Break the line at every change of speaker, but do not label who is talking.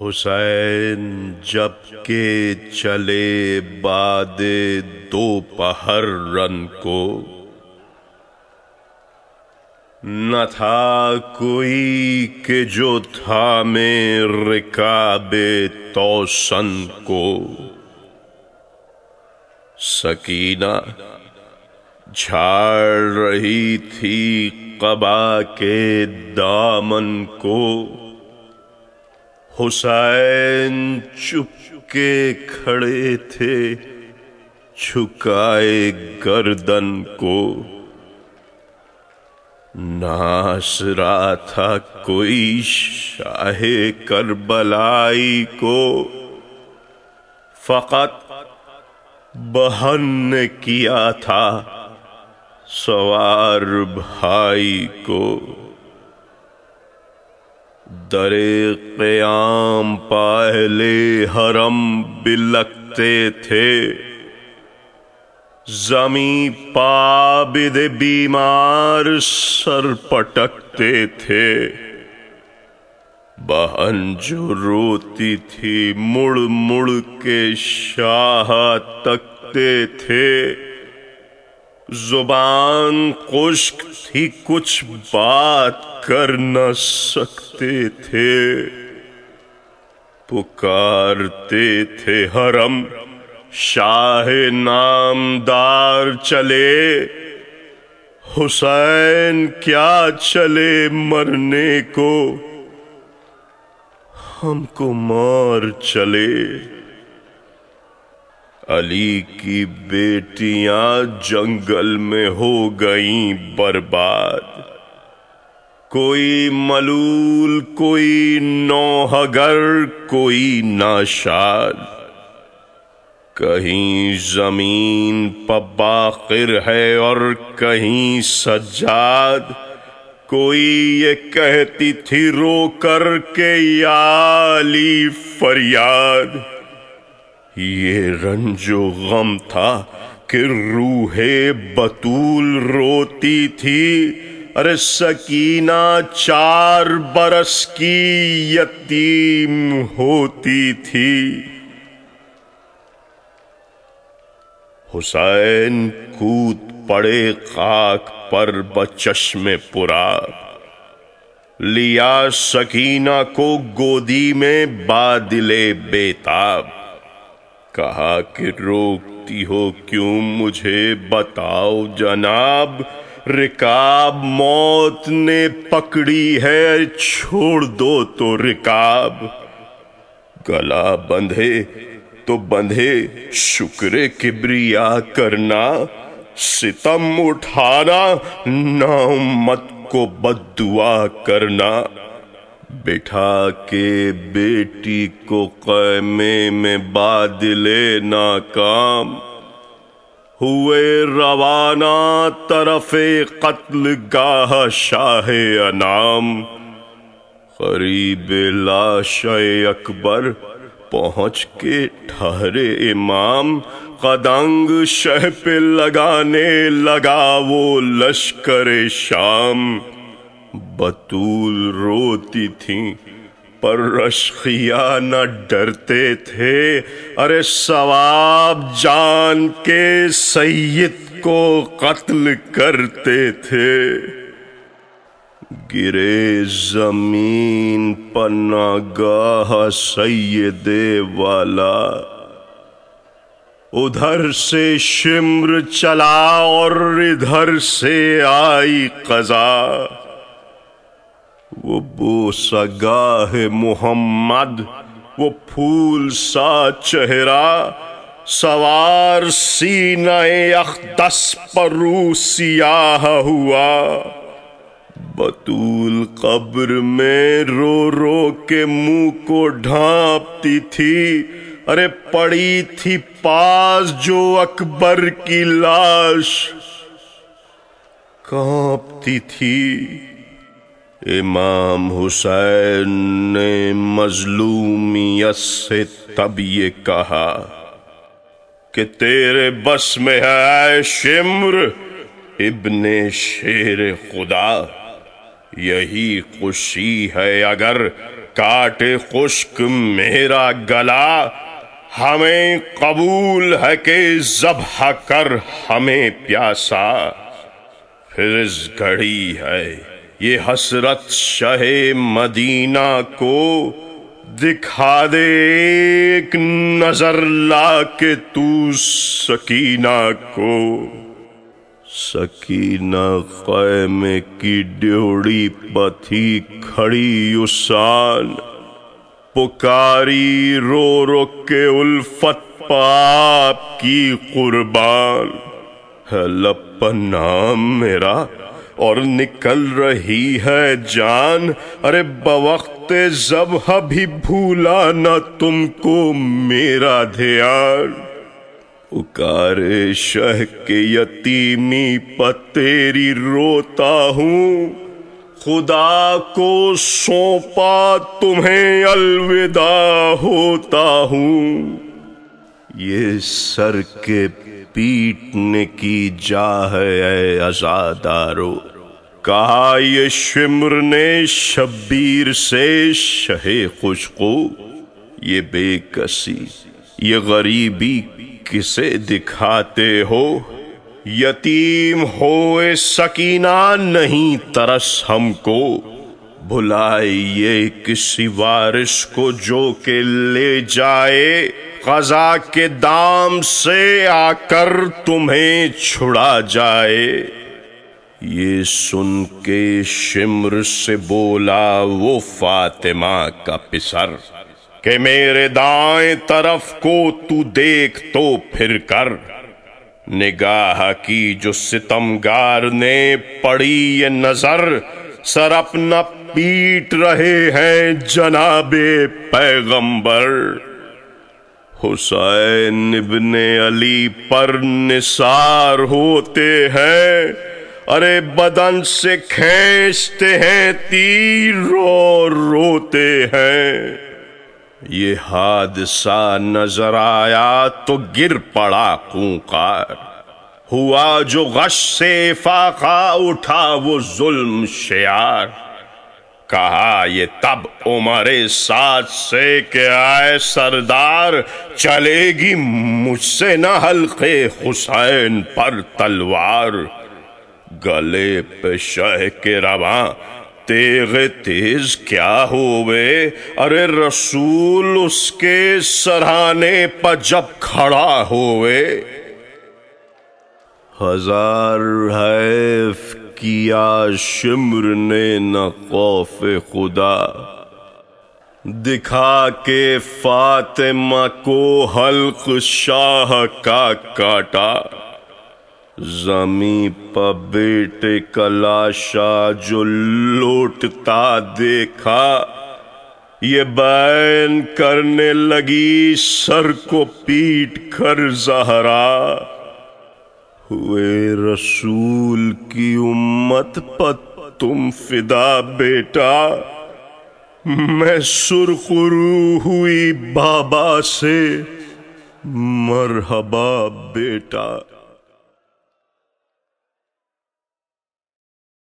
حسین جب کہ چلے بعد دوپہر رن کو، نہ تھا کوئی کہ جو تھامے رکاب توسن کو۔ سکینہ جھاڑ رہی تھی قبا کے دامن کو، حسین چپ کے کھڑے تھے جھکائے گردن کو۔ ناس رہا تھا کوئی شاہ کربلائی کو، فقط بہن نے کیا تھا سوار بھائی کو۔ در قیام پہلے حرم بلکتے تھے، زمیں پابد بیمار سر پٹکتے تھے۔ بہن جو روتی تھی مڑ مڑ کے شاہ تکتے تھے، زبان خشک تھی کچھ بات کر نہ سکتے تھے۔ پکارتے تھے حرم شاہ نامدار چلے، حسین کیا چلے مرنے کو، ہم کو مار چلے۔ علی کی بیٹیاں جنگل میں ہو گئیں برباد، کوئی ملول کوئی نوحگر کوئی ناشاد۔ کہیں زمین پہ باقر ہے اور کہیں سجاد، کوئی یہ کہتی تھی رو کر کے یا علی فریاد۔ یہ رنج و غم تھا کہ روح بطول روتی تھی، ارے سکینہ 4 برس کی یتیم ہوتی تھی۔ حسین کود پڑے خاک پر بچشم پرآب، لیا سکینہ کو گودی میں بادل بیتاب۔ کہا کہ روکتی ہو کیوں مجھے بتاؤ جناب، رکاب موت نے پکڑی ہے چھوڑ دو تو رکاب۔ گلا بندھے تو بندھے شکر کبریا کرنا، ستم اٹھانا نا امت کو بد دعا کرنا۔ بٹھا کے بیٹی کو خیمے میں بادل ناکام، ہوئے روانہ طرف قتل گاہ شاہ انام۔ قریب لاش اکبر پہنچ کے ٹھہرے امام، قدنگ شہ پہ لگانے لگا وہ لشکر شام۔ بطول روتی تھیں پر رشخیا نہ ڈرتے تھے، ارے ثواب جان کے سید کو قتل کرتے تھے۔ گرے زمین پر ناگاہ سید والا، ادھر سے شمر چلا اور ادھر سے آئی قضا۔ وہ بوسہ گاہ محمد وہ پھول سا چہرہ، سوار سینہ اقدس پر رو سیاہ ہوا۔ بطول قبر میں رو رو کے منہ کو ڈھانپتی تھی، ارے پڑی تھی پاس جو اکبر کی لاش کانپتی تھی۔ امام حسین نے مظلومیت سے تب یہ کہا کہ تیرے بس میں ہے شمر ابن شیر خدا، یہی خوشی ہے اگر کاٹے خشک میرا گلا، ہمیں قبول ہے کہ ذبح کر ہمیں پیاسا۔ پھر اس گھڑی ہے یہ حسرت شہ مدینہ کو، دکھا دے ایک نظر لا کے تو سکینہ کو۔ سکینہ خیمے کی ڈیوڑی پتھی کھڑی اسان، پکاری رو رو کے الفت پاپ کی قربان۔ ہے لب نام میرا اور نکل رہی ہے جان، ارے بوقت ذبح بھی بھولا نہ تم کو میرا دھیان۔ پکارے شہ کے یتیمی پہ تیری روتا ہوں، خدا کو سونپا تمہیں الوداع ہوتا ہوں۔ یہ سر کے پیٹنے کی جا ہے اے عزادارو، کہا یہ شمر نے شبیر سے شہ خوشخو۔ یہ بے کسی یہ غریبی کسے دکھاتے ہو، یتیم ہوئے سکینہ نہیں ترس ہم کو۔ بھلائیے کسی وارث کو جو کہ لے جائے، قضا کے دام سے آ کر تمہیں چھڑا جائے۔ یہ سن کے شمر سے بولا وہ فاطمہ کا پسر، کہ میرے دائیں طرف کو تو دیکھ تو پھر کر۔ نگاہ کی جو ستمگار نے پڑی یہ نظر، سر اپنا پیٹ رہے ہیں جناب پیغمبر۔ حسین ابن علی پر نثار ہوتے ہیں، ارے بدن سے کھینچتے ہیں تیر اور روتے ہیں۔ یہ حادثہ نظر آیا تو گر پڑا خونخوار، ہوا جو غش سے فاقہ اٹھا وہ ظلم شیار۔ کہا یہ تب عمر سعد سے کہ آئے سردار، چلے گی مجھ سے نہ حلقے حسین پر تلوار۔ گلے پہ شہ کے رواں تیغ تیز کیا ہوئے، ارے رسول اس کے سرہانے پہ جب کھڑا ہوئے۔ ہزار حیف کیا شمر نے نہ خوف خدا، دکھا کے فاطمہ کو حلق شاہ کا کاٹا۔ زمیں پہ بیٹے کا لاشا جو لوٹتا دیکھا، یہ بیان کرنے لگی سر کو پیٹ کر زہرا۔ ہوئے رسول کی امت پہ تم فدا بیٹا، میں سرخرو ہوئی بابا سے مرحبا بیٹا۔